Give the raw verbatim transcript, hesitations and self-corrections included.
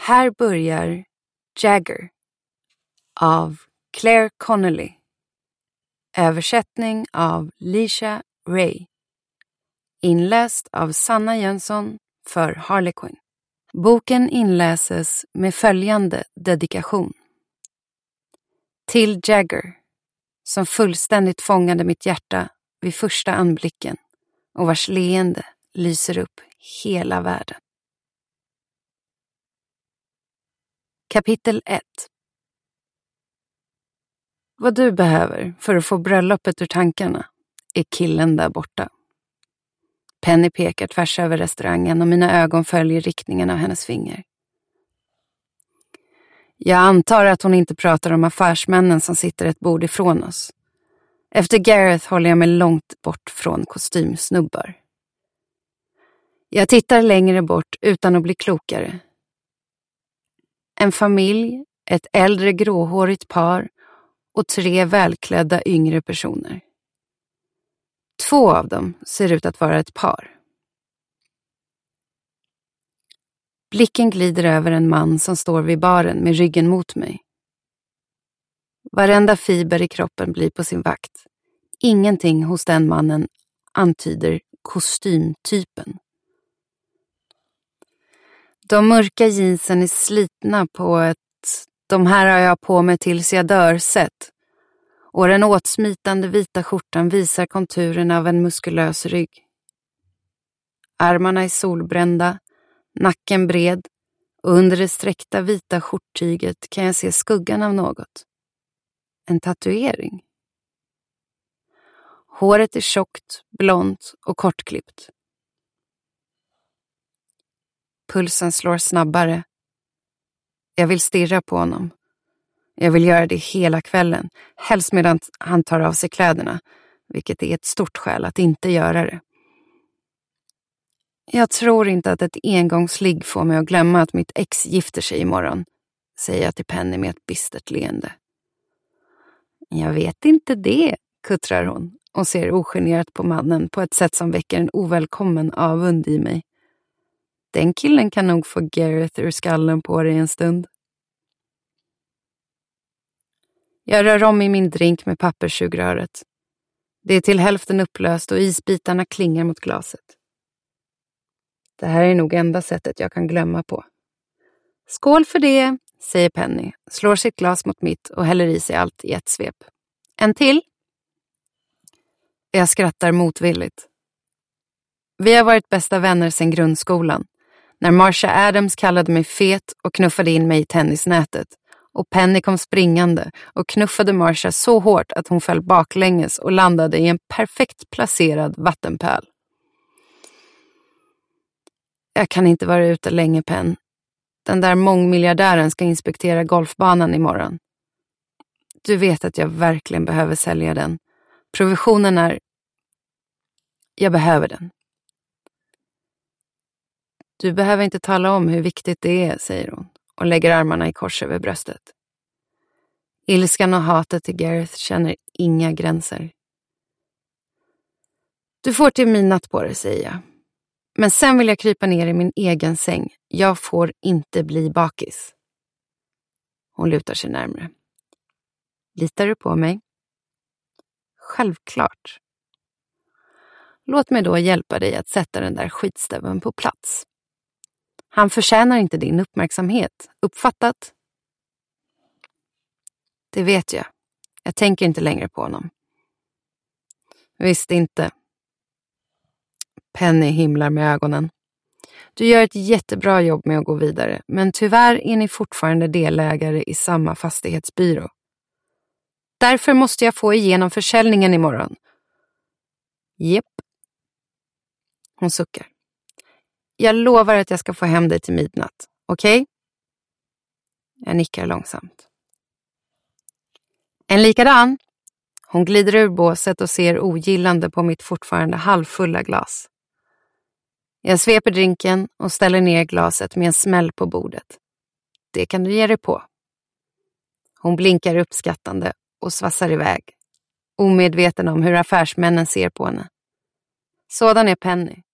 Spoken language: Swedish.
Här börjar Jagger av Claire Connolly. Översättning av Lisha Ray. Inläst av Sanna Jönsson för Harlequin. Boken inläses med följande dedikation. Till Jagger, som fullständigt fångade mitt hjärta vid första anblicken och vars leende lyser upp hela världen. Kapitel ett. Vad du behöver för att få bröllopet ur tankarna är killen där borta. Penny pekar tvärs över restaurangen och mina ögon följer riktningen av hennes finger. Jag antar att hon inte pratar om affärsmännen som sitter ett bord ifrån oss. Efter Gareth håller jag mig långt bort från kostymsnubbar. Jag tittar längre bort utan att bli klokare. En familj, ett äldre gråhårigt par och tre välklädda yngre personer. Två av dem ser ut att vara ett par. Blicken glider över en man som står vid baren med ryggen mot mig. Varenda fiber i kroppen blir på sin vakt. Ingenting hos den mannen antyder kostymtypen. De mörka jeansen är slitna på ett "de här har jag på mig tills jag dör" sätt. Och den åtsmitande vita skjortan visar konturerna av en muskulös rygg. Armarna är solbrända, nacken bred och under det sträckta vita skjorttyget kan jag se skuggan av något. En tatuering. Håret är tjockt, blont och kortklippt. Pulsen slår snabbare. Jag vill stirra på honom. Jag vill göra det hela kvällen, helst medan han tar av sig kläderna, vilket är ett stort skäl att inte göra det. Jag tror inte att ett engångsligg får mig att glömma att mitt ex gifter sig imorgon, säger jag till Penny med ett bistert leende. Jag vet inte det, kuttrar hon och ser ogenerat på mannen på ett sätt som väcker en ovälkommen avund i mig. Den killen kan nog få Gareth ur skallen på dig en stund. Jag rör om i min drink med papperssugröret. Det är till hälften upplöst och isbitarna klingar mot glaset. Det här är nog enda sättet jag kan glömma på. Skål för det, säger Penny, slår sitt glas mot mitt och häller i sig allt i ett svep. En till? Jag skrattar motvilligt. Vi har varit bästa vänner sedan grundskolan. När Marsha Adams kallade mig fet och knuffade in mig i tennisnätet. Och Penny kom springande och knuffade Marsha så hårt att hon föll baklänges och landade i en perfekt placerad vattenpöl. Jag kan inte vara ute länge, Penn. Den där mångmiljardären ska inspektera golfbanan imorgon. Du vet att jag verkligen behöver sälja den. Provisionen är... Jag behöver den. Du behöver inte tala om hur viktigt det är, säger hon och lägger armarna i kors över bröstet. Ilskan och hatet till Gareth känner inga gränser. Du får till midnatt på det, säger jag. Men sen vill jag krypa ner i min egen säng. Jag får inte bli bakis. Hon lutar sig närmare. Litar du på mig? Självklart. Låt mig då hjälpa dig att sätta den där skitstäven på plats. Han förtjänar inte din uppmärksamhet. Uppfattat? Det vet jag. Jag tänker inte längre på honom. Visst inte. Penny himlar med ögonen. Du gör ett jättebra jobb med att gå vidare, men tyvärr är ni fortfarande delägare i samma fastighetsbyrå. Därför måste jag få igenom försäljningen imorgon. Jepp. Hon suckar. Jag lovar att jag ska få hem dig till midnatt, okej? Okay? Jag nickar långsamt. En likadan. Hon glider ur båset och ser ogillande på mitt fortfarande halvfulla glas. Jag sveper drinken och ställer ner glaset med en smäll på bordet. Det kan du ge dig på. Hon blinkar uppskattande och svassar iväg, omedveten om hur affärsmännen ser på henne. Sådan är Penny.